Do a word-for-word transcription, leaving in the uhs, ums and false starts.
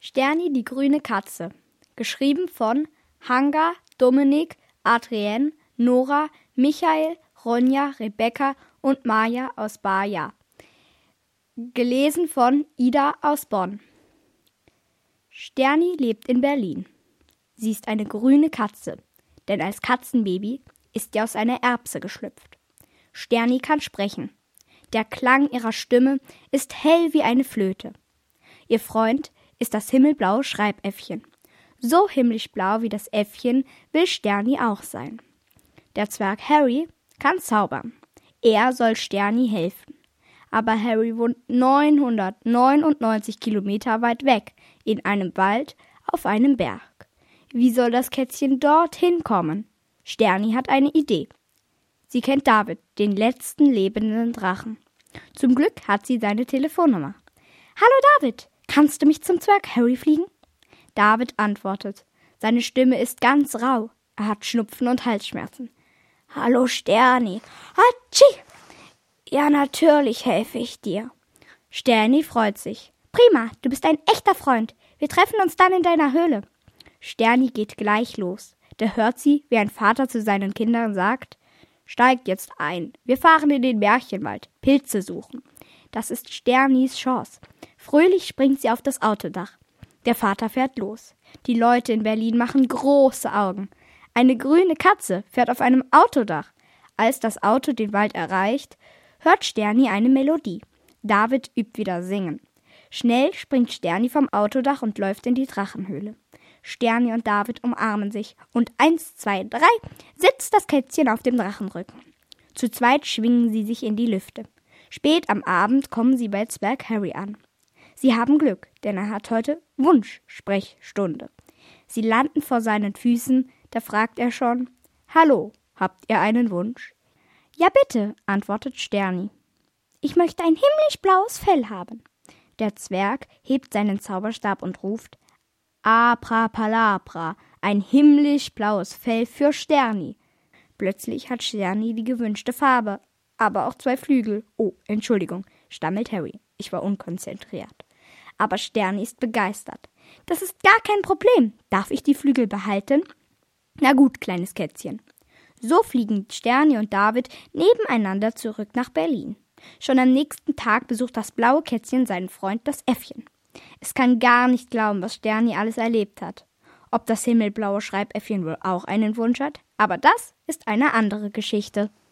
Sterni, die grüne Katze. Geschrieben von Hanga, Dominik, Adrienne, Nora, Michael, Ronja, Rebecca und Maja aus Baja. Gelesen von Ida aus Bonn. Sterni lebt in Berlin. Sie ist eine grüne Katze, denn als Katzenbaby ist sie aus einer Erbse geschlüpft. Sterni kann sprechen. Der Klang ihrer Stimme ist hell wie eine Flöte. Ihr Freund ist das himmelblaue Schreibäffchen. So himmlisch blau wie das Äffchen will Sterni auch sein. Der Zwerg Harry kann zaubern. Er soll Sterni helfen. Aber Harry wohnt neunhundertneunundneunzig Kilometer weit weg, in einem Wald auf einem Berg. Wie soll das Kätzchen dorthin kommen? Sterni hat eine Idee. Sie kennt David, den letzten lebenden Drachen. Zum Glück hat sie seine Telefonnummer. »Hallo David, kannst du mich zum Zwerg Harry fliegen?« David antwortet. Seine Stimme ist ganz rau. Er hat Schnupfen und Halsschmerzen. »Hallo Sterni. Hatschi! Ja, natürlich helfe ich dir.« Sterni freut sich. »Prima, du bist ein echter Freund. Wir treffen uns dann in deiner Höhle.« Sterni geht gleich los. Da hört sie, wie ein Vater zu seinen Kindern sagt: »Steigt jetzt ein. Wir fahren in den Märchenwald. Pilze suchen.« Das ist Sternis Chance. Fröhlich springt sie auf das Autodach. Der Vater fährt los. Die Leute in Berlin machen große Augen. Eine grüne Katze fährt auf einem Autodach. Als das Auto den Wald erreicht, hört Sterni eine Melodie. David übt wieder Singen. Schnell springt Sterni vom Autodach und läuft in die Drachenhöhle. Sterni und David umarmen sich und eins, zwei, drei sitzt das Kätzchen auf dem Drachenrücken. Zu zweit schwingen sie sich in die Lüfte. Spät am Abend kommen sie bei Zwerg Harry an. Sie haben Glück, denn er hat heute Wunsch-Sprechstunde. Sie landen vor seinen Füßen, da fragt er schon: »Hallo, habt ihr einen Wunsch?« »Ja bitte«, antwortet Sterni. »Ich möchte ein himmlisch blaues Fell haben.« Der Zwerg hebt seinen Zauberstab und ruft: »Abrapalabra, ein himmlisch blaues Fell für Sterni.« Plötzlich hat Sterni die gewünschte Farbe, aber auch zwei Flügel. »Oh, Entschuldigung«, stammelt Harry. Ich war unkonzentriert. Aber Sterni ist begeistert. »Das ist gar kein Problem. Darf ich die Flügel behalten?« »Na gut, kleines Kätzchen.« So fliegen Sterni und David nebeneinander zurück nach Berlin. Schon am nächsten Tag besucht das blaue Kätzchen seinen Freund, das Äffchen. Es kann gar nicht glauben, was Sterni alles erlebt hat. Ob das himmelblaue Schreibäffchen wohl auch einen Wunsch hat? Aber das ist eine andere Geschichte.